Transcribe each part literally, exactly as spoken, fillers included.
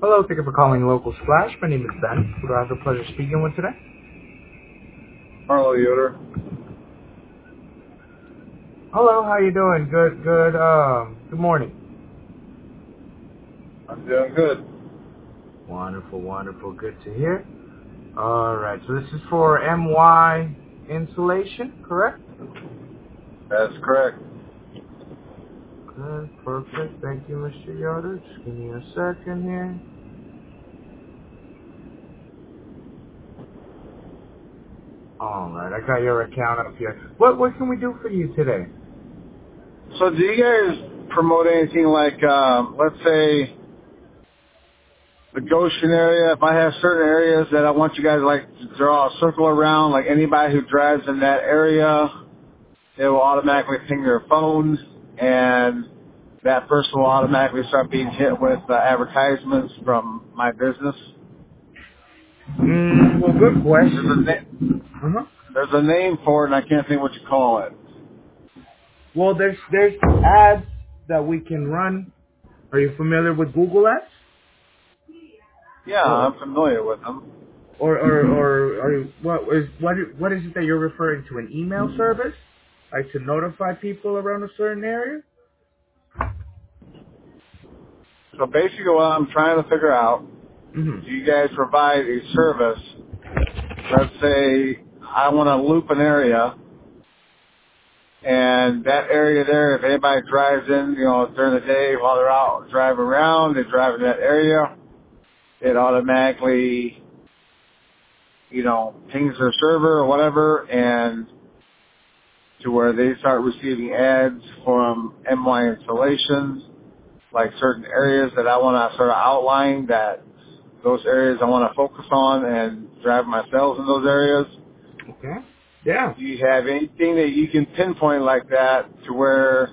Hello, thank you for calling Local Splash. My name is Ben. Who do I have the pleasure speaking with today? Harlow Yoder. Hello, how you doing? Good, good, um, good morning. I'm doing good. Wonderful, wonderful, good to hear. Alright, so this is for M Y Insulation, correct? That's correct. Good, perfect. Thank you, Mister Yoder. Just give me a second here. Alright, I got your account up here. What, what can we do for you today? So do you guys promote anything like, um, let's say, the Goshen area? If I have certain areas that I want you guys like to draw a circle around, like anybody who drives in that area, it will automatically ping their phones, and that person will automatically start being hit with uh, advertisements from my business. Mm, well, good There's a, question. na- Uh-huh. there's a name for it, and I can't think what you call it. Well, there's, there's ads that we can run. Are you familiar with Google Ads? Yeah, Or, I'm familiar with them. or, or, or, are you, what is, what, is- what is it that you're referring to? An email service? Like to notify people around a certain area? So basically what I'm trying to figure out, Mm-hmm. do you guys provide a service? Let's say I want to loop an area, and that area there, if anybody drives in, you know, during the day while they're out driving around, they drive in that area, it automatically, you know, pings their server or whatever, and to where they start receiving ads from M Y Installations, like certain areas that I want to sort of outline that those areas I want to focus on and drive my sales in those areas. Okay. Yeah. Do you have anything that you can pinpoint like that to where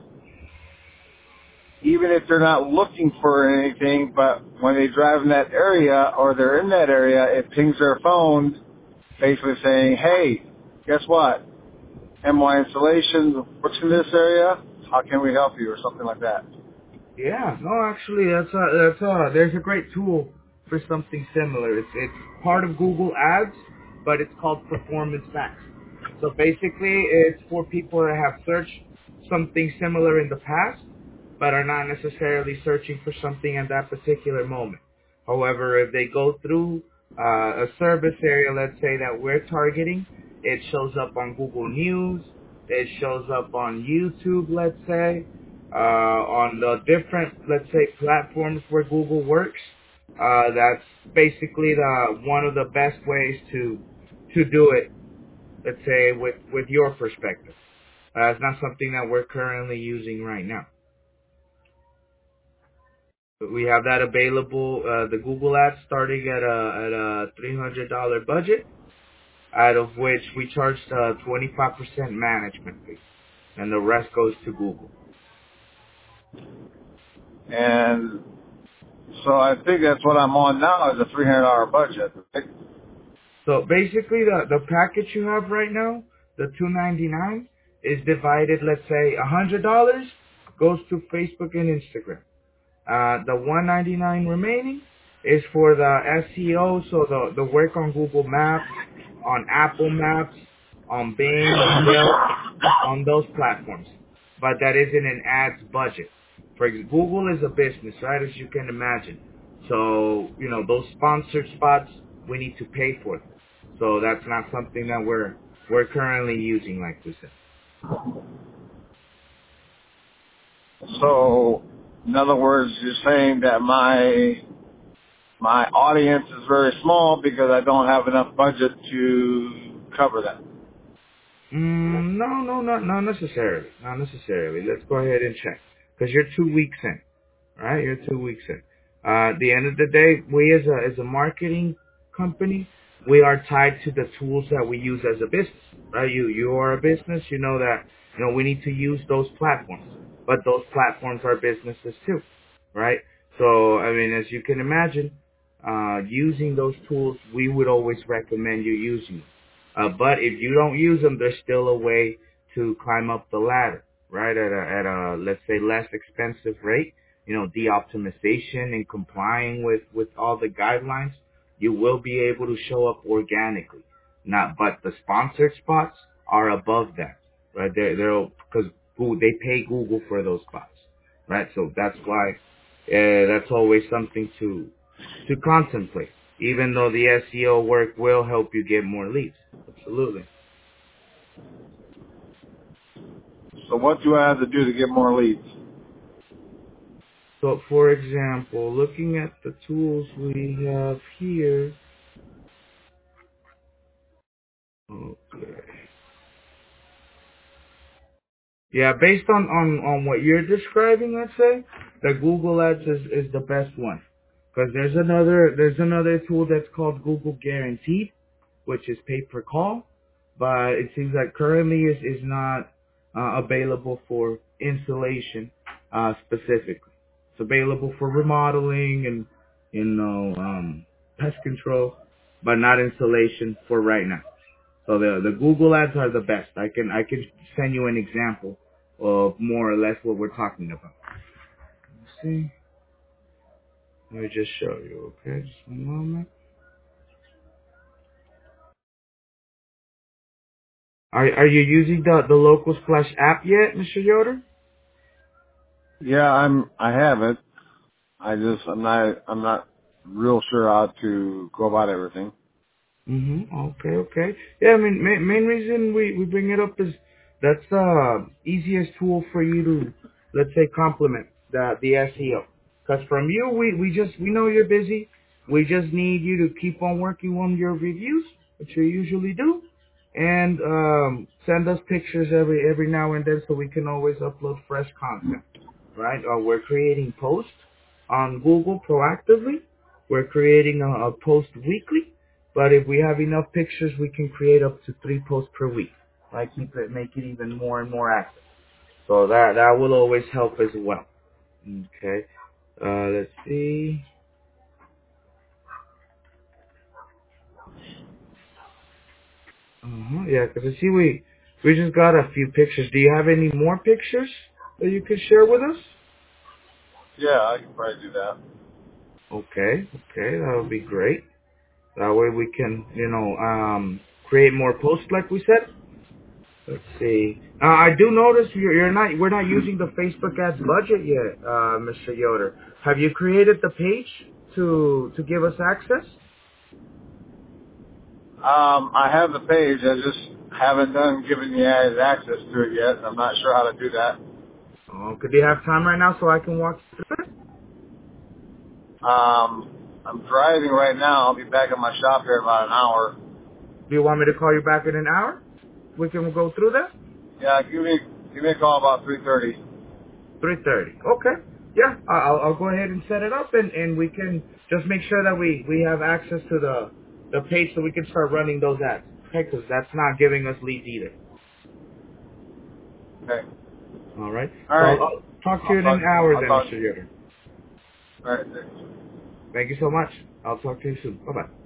even if they're not looking for anything, but when they drive in that area or they're in that area, it pings their phone basically saying, hey, guess what? M Y Installation, what's in this area? How can we help you or something like that? Yeah. No, actually, that's a, that's a, there's a great tool for something similar. It's, it's part of Google Ads, but it's called Performance Max. So basically, it's for people that have searched something similar in the past, but are not necessarily searching for something at that particular moment. However, if they go through uh, a service area, let's say that we're targeting, it shows up on Google News, it shows up on YouTube, let's say, uh, on the different, let's say, platforms where Google works. Uh, that's basically the one of the best ways to to do it. Let's say with with your perspective. Uh, it's not something that we're currently using right now. We have that available. Uh, the Google Ads starting at a at a three hundred dollar budget, out of which we charge a twenty-five percent management fee, and the rest goes to Google. And so I think that's what I'm on now is a three hundred dollars budget. Right? So basically, the the package you have right now, the two ninety-nine, is divided. Let's say a hundred dollars goes to Facebook and Instagram. Uh, the one ninety-nine remaining is for the S E O, so the, the work on Google Maps, on Apple Maps, on Bing, on Yelp, on those platforms. But that isn't an ads budget. For ex- Google is a business, right, as you can imagine. So, you know, those sponsored spots, we need to pay for them. So that's not something that we're, we're currently using, like we said. So in other words, you're saying that my my audience is very small because I don't have enough budget to cover that. Mm, no, no, not not necessarily. Not necessarily. Let's go ahead and check. Because you're two weeks in, right? You're two weeks in. Uh, at the end of the day, we as a as a marketing company, we are tied to the tools that we use as a business, right? You you are a business. You know that you know we need to use those platforms, but those platforms are businesses too, right? So I mean, as you can imagine, uh, using those tools, we would always recommend you using them. Uh, but if you don't use them, there's still a way to climb up the ladder, right? At a, at a, let's say, less expensive rate you know, de-optimization and complying with, with all the guidelines, you will be able to show up organically. Not, but the sponsored spots are above that, right? They're, they're, because they pay Google for those spots, right? So that's why, uh, that's always something to, to contemplate. Even though the S E O work will help you get more leads. Absolutely. So what do I have to do to get more leads? So, for example, looking at the tools we have here. Okay. Yeah, based on, on, on what you're describing, let's say, the Google Ads is, is the best one. Because there's another, there's another tool that's called Google Guaranteed, which is pay per call, but it seems like currently is, is not uh, available for installation uh, specifically. It's available for remodeling and, you know, um, pest control, but not installation for right now. So the the Google ads are the best. I can I can send you an example of more or less what we're talking about. Let's see. Let me just show you, okay? Just one moment. Are are you using the the Local Splash app yet, Mister Yoder? Yeah, I'm. I have it. I just I'm not I'm not real sure how to go about everything. Mm-hmm. Okay, okay. Yeah, I mean, main, main reason we, we bring it up is that's the easiest tool for you to, let's say, complement the, the S E O. Because from you, we, we just, we know you're busy. We just need you to keep on working on your reviews, which you usually do, and um, send us pictures every every now and then so we can always upload fresh content, right? Uh, we're creating posts on Google proactively. We're creating a, a post weekly, but if we have enough pictures, we can create up to three posts per week. Right? Keep it, make it even more and more active. So that that will always help as well. Okay. Uh, let's see. Uh-huh. Yeah, because I see we we just got a few pictures. Do you have any more pictures that you could share with us? Yeah, I can probably do that. Okay. Okay, that would be great. That way we can, you know, um, create more posts like we said. Let's see. Uh, I do notice you're, you're not. We're not using the Facebook ads budget yet, uh, Mister Yoder. Have you created the page to to give us access? Um, I have the page. I just haven't done giving you guys access to it yet. I'm not sure how to do that. Oh, could you have time right now so I can walk you through it? Um, I'm driving right now. I'll be back at my shop here in about an hour. Do you want me to call you back in an hour? We can go through that. Yeah, give me give me a call about three thirty. Three thirty. Okay. Yeah, I- I'll I'll go ahead and set it up, and and we can just make sure that we we have access to the the page so we can start running those ads. Okay, because that's not giving us leads either. Okay. All right. All So I'll, right. I'll talk to you I'll in an talk. hour I'll then, talk. Mister Yoder. All right. Thanks. Thank you so much. I'll talk to you soon. Bye bye.